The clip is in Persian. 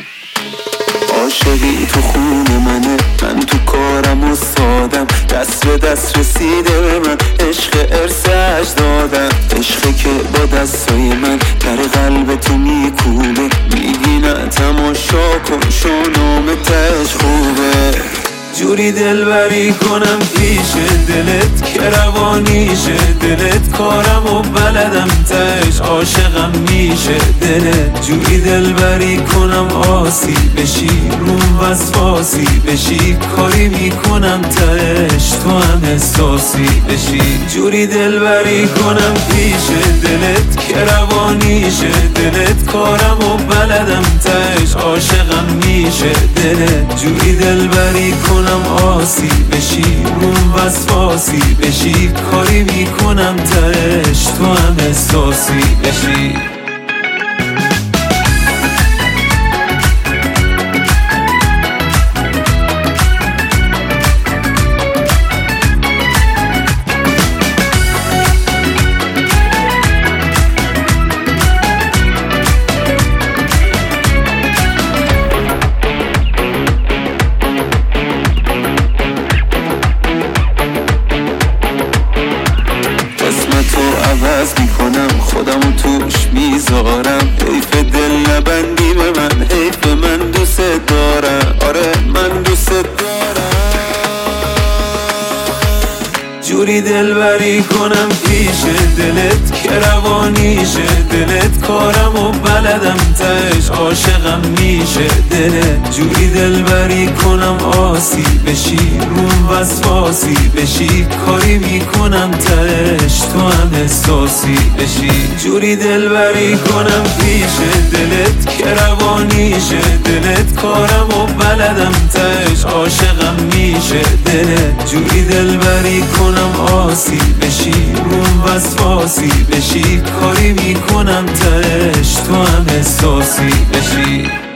عاشقی تو خون منه، من تو کارم استادم، دست به دست رسیده به من، عشق ارث اجدادم، عشقی که با دستای من در قلب تو میکوبه، میگی نه تماشا کن شونام تش خوبه، جوری دلبری کنم پیش دلت که روانیشه دلت، کارم و بلدم تش عاشقم میشه دلت، جوری دلبری کنم آسی بشی روم وسواسی بشی، کاری میکنم تش تو هم احساسی بشی، جوری دلبری کنم پیش دلت که روانیشه دلت، کارم و بلدم تش عاشقم میشه دلت، جوری دلبری کنم آسی بشی روم وسواسی بشی، کاری میکنم تش تو هم احساسی بشی. عوض میکنم خودمو توش میذارم، حیف دل نبندی به من، حیف من دوست دارم، آره من دوست دارم، جوری دلبری کنم پیش دلت که روانیشه دلت، کارم و بلدم تش عاشقم میشه دلت، جوری دلبری کنم آسی بشی روم وسواسی بشی، کاری میکنم تش تو هم احساسی بشی، جوری دلبری کنم پیش دلت که روانیشه دلت، کارم و بلدم تش عاشقم میشه دلت، جوری دلبری کنم آسی بشی روم وسواسی بشی، کاری میکنم تش تو هم احساسی بشی.